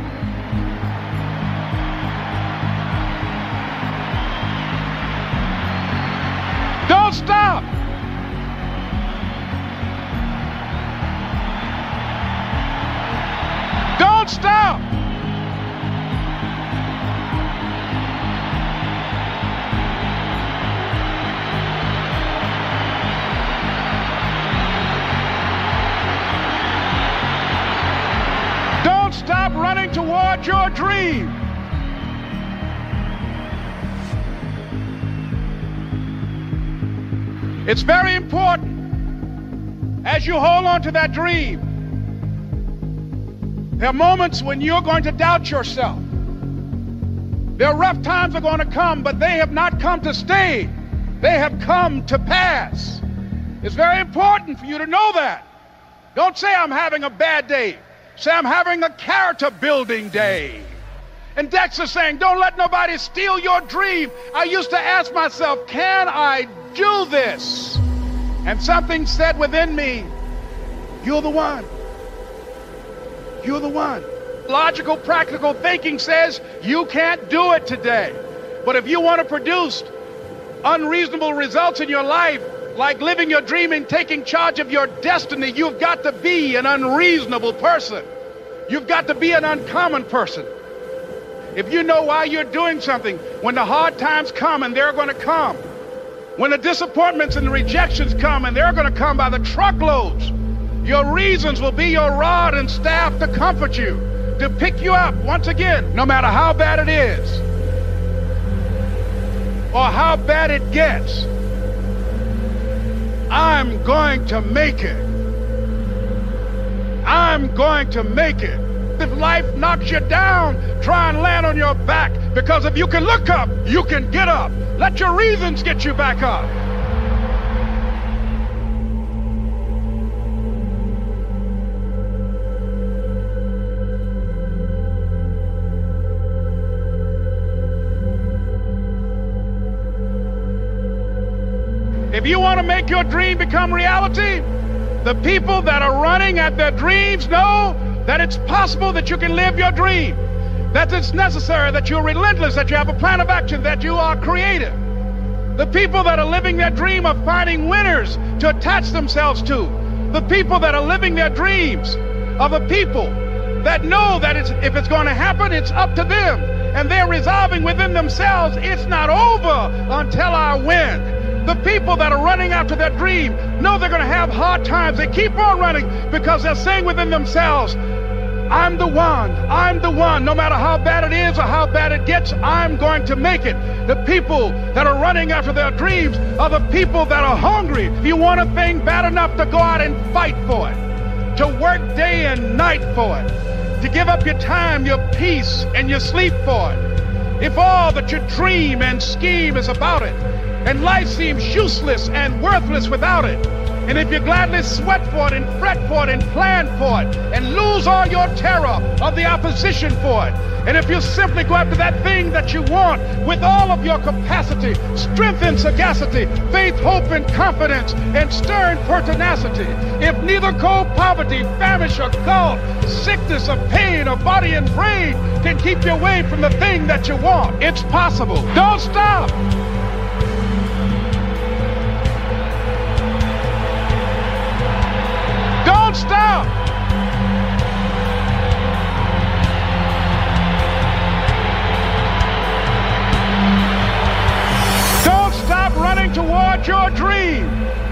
Don't stop. Don't stop. Don't stop running toward your dream. It's very important as you hold on to that dream. There are moments when you're going to doubt yourself. There are rough times that are going to come, but they have not come to stay. They have come to pass. It's very important for you to know that. Don't say I'm having a bad day. Say I'm having a character building day. And Dexter's saying, don't let nobody steal your dream. I used to ask myself, can I do this? And something said within me, you're the one. You're the one. Logical, practical thinking says you can't do it today. But if you want to produce unreasonable results in your life, like living your dream and taking charge of your destiny, you've got to be an unreasonable person. You've got to be an uncommon person. if you know why you're doing something, when the hard times come, and they're going to come, when the disappointments and the rejections come, and they're going to come by the truckloads, your reasons will be your rod and staff to comfort you, to pick you up once again, no matter how bad it is or how bad it gets. I'm going to make it. I'm going to make it. If life knocks you down, try and land on your back, because if you can look up, you can get up. Let your reasons get you back up. If you want to make your dream become reality, the people that are running at their dreams know that it's possible that you can live your dream, that it's necessary, that you're relentless, that you have a plan of action, that you are creative. The people that are living their dream are finding winners to attach themselves to. The people that are living their dreams are the people that know that it's, if it's going to happen, it's up to them. And they're resolving within themselves, it's not over until I win. The people that are running after their dream know they're going to have hard times. They keep on running because they're saying within themselves, I'm the one, I'm the one. No matter how bad it is or how bad it gets, I'm going to make it. The people that are running after their dreams are the people that are hungry. If you want a thing bad enough to go out and fight for it, to work day and night for it, to give up your time, your peace, and your sleep for it. If all that you dream and scheme is about it, and life seems useless and worthless without it, and if you gladly sweat for it and fret for it and plan for it and lose all your terror of the opposition for it, and if you simply go after that thing that you want with all of your capacity, strength and sagacity, faith, hope and confidence, and stern pertinacity, if neither cold poverty, famish or gulf, sickness or pain or body and brain can keep you away from the thing that you want, it's possible. Don't stop. Don't stop. Don't stop running toward your dream.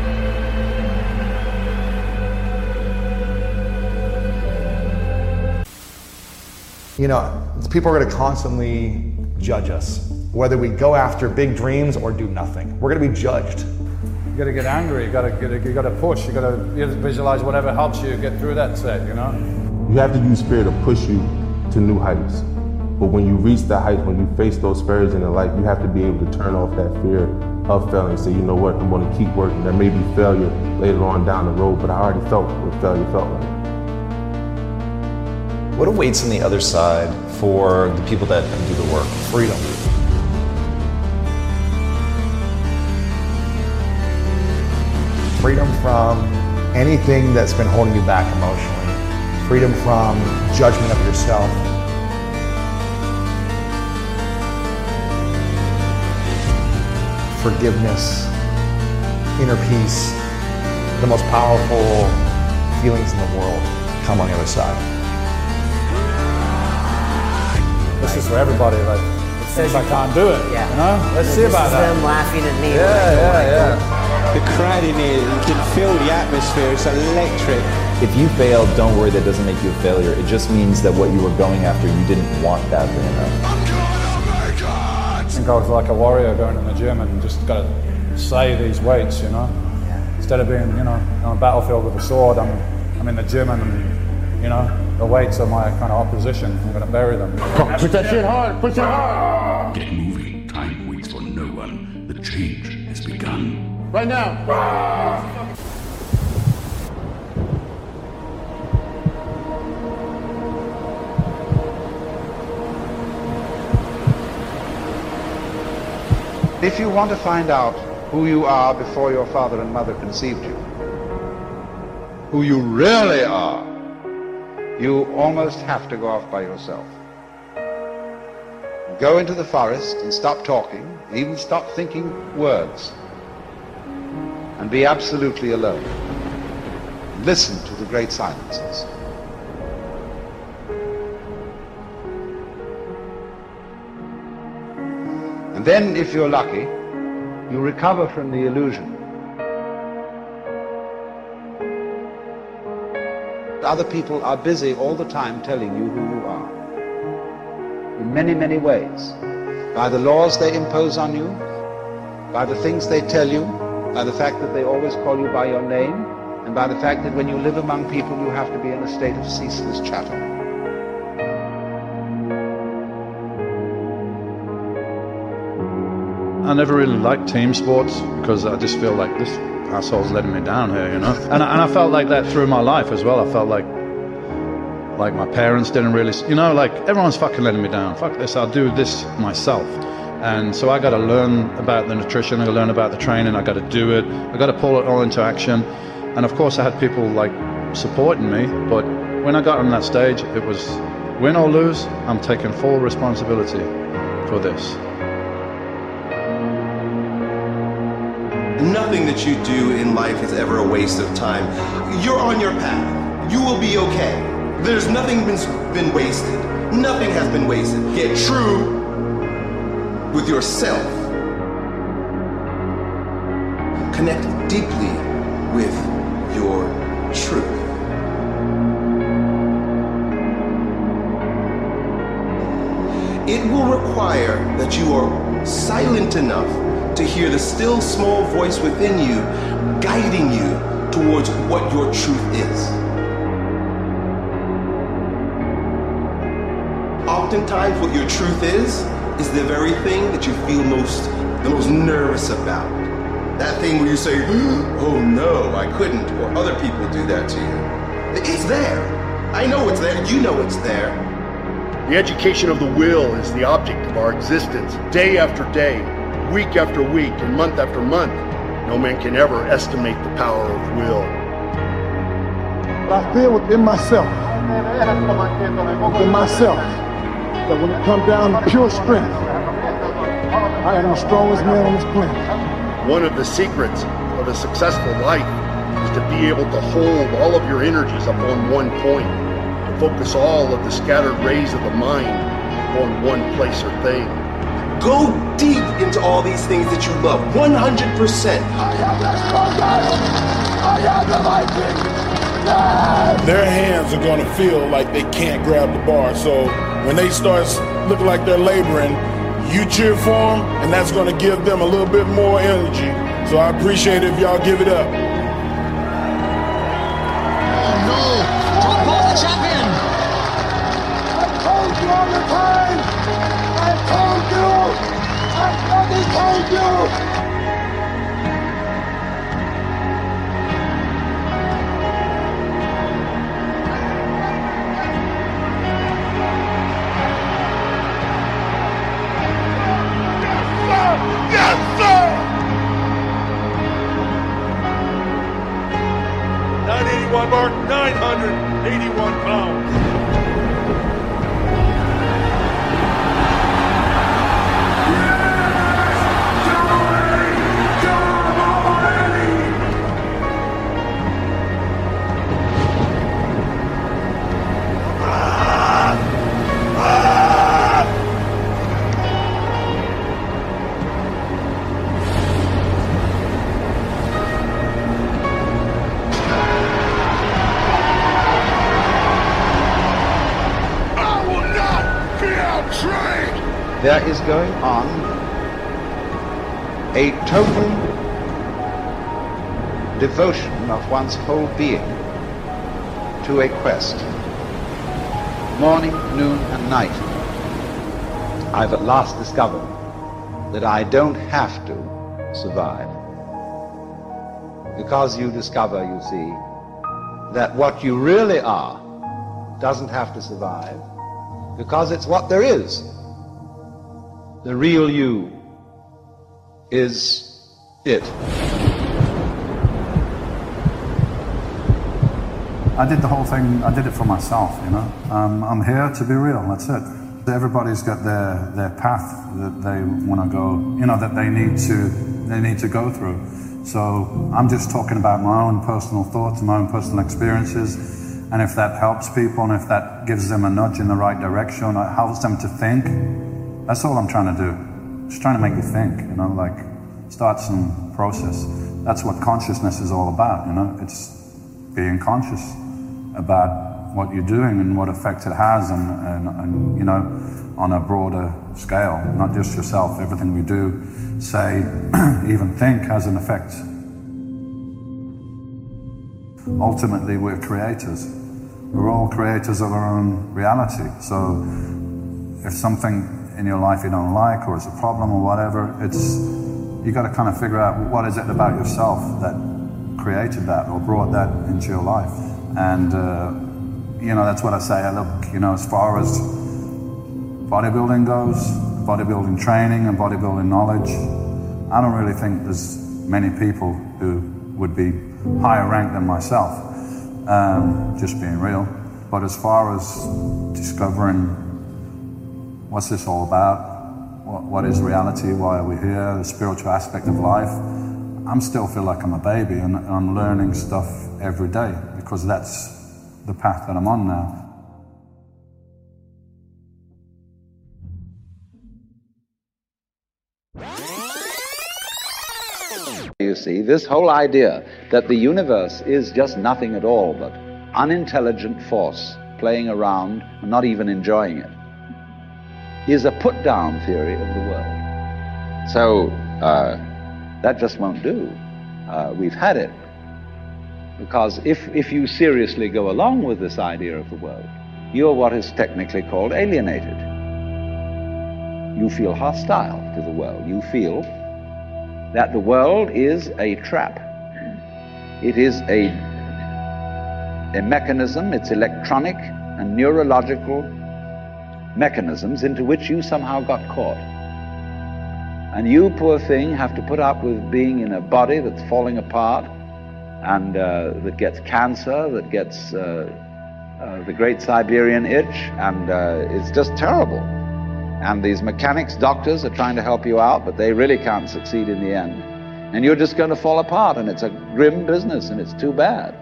You know, people are going to constantly judge us, whether we go after big dreams or do nothing. We're going to be judged. You got to get angry. You got to get. You got to push. You got to visualize whatever helps you get through that set. You know. You have to use fear to push you to new heights. But when you reach that height, when you face those failures in your life, you have to be able to turn off that fear of failing and say, you know what, I'm going to keep working. There may be failure later on down the road, but I already felt what failure felt like. What awaits on the other side for the people that do the work? Freedom. Freedom from anything that's been holding you back emotionally. Freedom from judgment of yourself. Forgiveness, inner peace, the most powerful feelings in the world come on the other side. This is for everybody. Like, it says I can't do it. Yeah. You know? Let's see about that. Them laughing at me. Yeah, like, yeah, yeah. The crowd in here, you can feel the atmosphere, it's electric. If you failed, don't worry, that doesn't make you a failure. It just means that what you were going after, you didn't want badly enough. I think I was like a warrior going to the gym and just got to slay these weights, you know? Yeah. Instead of being, you know, on a battlefield with a sword, I'm, I'm in the gym and, you know, the weights are my kind of opposition. I'm going to bury them. Come, push that shit hard, push it hard. Get moving, time waits for no one. The change has begun. Right now. If you want to find out who you are before your father and mother conceived you, who you really are, you almost have to go off by yourself. Go into the forest and stop talking, even stop thinking words, and be absolutely alone. Listen to the great silences. And then, if you're lucky, you recover from the illusion. Other people are busy all the time telling you who you are. In many, many ways. By the laws they impose on you, by the things they tell you, by the fact that they always call you by your name, and by the fact that when you live among people you have to be in a state of ceaseless chatter. I never really liked team sports because I just feel like this asshole's letting me down here, you know? And, and I felt like that through my life as well. I felt like like my parents didn't really, you know, like everyone's fucking letting me down. Fuck this, I'll do this myself. And so I got to learn about the nutrition, I got to learn about the training, I got to do it, I got to pull it all into action. And of course I had people like supporting me, but when I got on that stage, it was win or lose, I'm taking full responsibility for this. Nothing that you do in life is ever a waste of time. You're on your path. You will be okay. There's nothing been, been wasted. Nothing has been wasted. Get true with yourself. Connect deeply with your truth. It will require that you are silent enough to hear the still small voice within you guiding you towards what your truth is. Oftentimes what your truth is, is the very thing that you feel most, the most nervous about. That thing where you say, oh no, I couldn't, or other people do that to you. It's there. I know it's there, you know it's there. The education of the will is the object of our existence, day after day, week after week, and month after month. No man can ever estimate the power of will. But I feel within myself, within myself, that when it comes down to pure strength, I am the strongest man on this planet. One of the secrets of a successful life is to be able to hold all of your energies upon one point, to focus all of the scattered rays of the mind on one place or thing. Go deep into all these things that you love, one hundred percent. I am the strongest. I am the mighty. Yes. Their hands are going to feel like they can't grab the bar. So when they start looking like they're laboring, you cheer for them, and that's going to give them a little bit more energy. So I appreciate it if y'all give it up. Oh no! Don't pull the champion! I told you all the time! I told you! I fucking told you! Yes, sir! nine eighty-one mark, nine hundred eighty-one pounds. There is going on a total devotion of one's whole being to a quest. Morning, noon, and night. I've at last discovered that I don't have to survive. Because you discover, you see, that what you really are doesn't have to survive. Because it's what there is. The real you is it. I did the whole thing, I did it for myself, you know. Um, I'm here to be real, that's it. Everybody's got their, their path that they want to go, you know, that they need to, they need to go through. So I'm just talking about my own personal thoughts, my own personal experiences, and if that helps people and if that gives them a nudge in the right direction, or helps them to think, that's all I'm trying to do. just trying to make you think, you know, like start some process. That's what consciousness is all about, you know. It's being conscious about what you're doing and what effect it has, and, and, and you know, on a broader scale, not just yourself. Everything we do, say, even think has an effect. Ultimately, we're creators. We're all creators of our own reality. So if something in your life you don't like, or it's a problem or whatever, it's, you got to kind of figure out what is it about yourself that created that or brought that into your life. And uh, you know, that's what I say. I look, you know, as far as bodybuilding goes, bodybuilding training and bodybuilding knowledge, I don't really think there's many people who would be higher ranked than myself, um, just being real. But as far as discovering what's this all about, what, what is reality, why are we here, the spiritual aspect of life, I'm still feel like I'm a baby, and I'm learning stuff every day, because that's the path that I'm on now. You see, this whole idea that the universe is just nothing at all but unintelligent force playing around and not even enjoying it is a put-down theory of the world. So uh, that just won't do. Uh, we've had it. Because if, if you seriously go along with this idea of the world, you're what is technically called alienated. You feel hostile to the world. You feel that the world is a trap. It is a, a mechanism, it's electronic and neurological mechanisms into which you somehow got caught. And you, poor thing, have to put up with being in a body that's falling apart, and uh, that gets cancer, that gets uh, uh, the great Siberian itch, and uh, it's just terrible. And these mechanics, doctors are trying to help you out, but they really can't succeed in the end. And you're just going to fall apart, and it's a grim business, and it's too bad.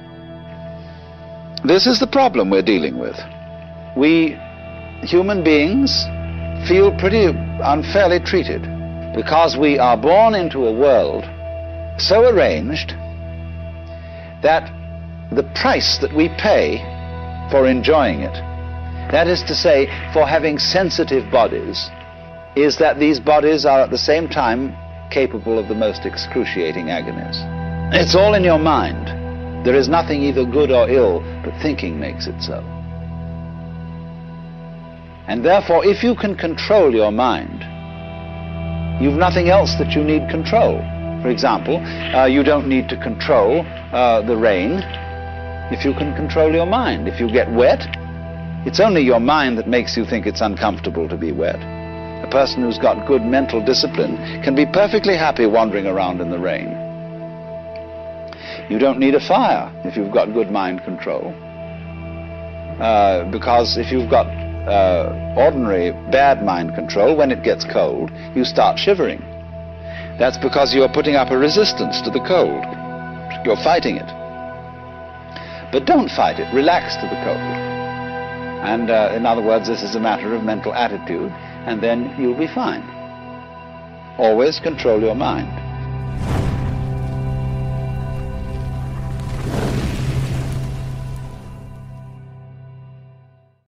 This is the problem we're dealing with. We, human beings, feel pretty unfairly treated because we are born into a world so arranged that the price that we pay for enjoying it, that is to say, for having sensitive bodies, is that these bodies are at the same time capable of the most excruciating agonies. It's all in your mind. There is nothing either good or ill, but thinking makes it so. And therefore, if you can control your mind, you've nothing else that you need control. For example, uh, you don't need to control uh, the rain if you can control your mind. If you get wet, it's only your mind that makes you think it's uncomfortable to be wet. A person who's got good mental discipline can be perfectly happy wandering around in the rain. You don't need a fire if you've got good mind control. Uh, because if you've got uh, ordinary bad mind control, when it gets cold, you start shivering. That's because you're putting up a resistance to the cold. You're fighting it. But don't fight it. Relax to the cold. And uh, in other words, this is a matter of mental attitude, and then you'll be fine. Always control your mind.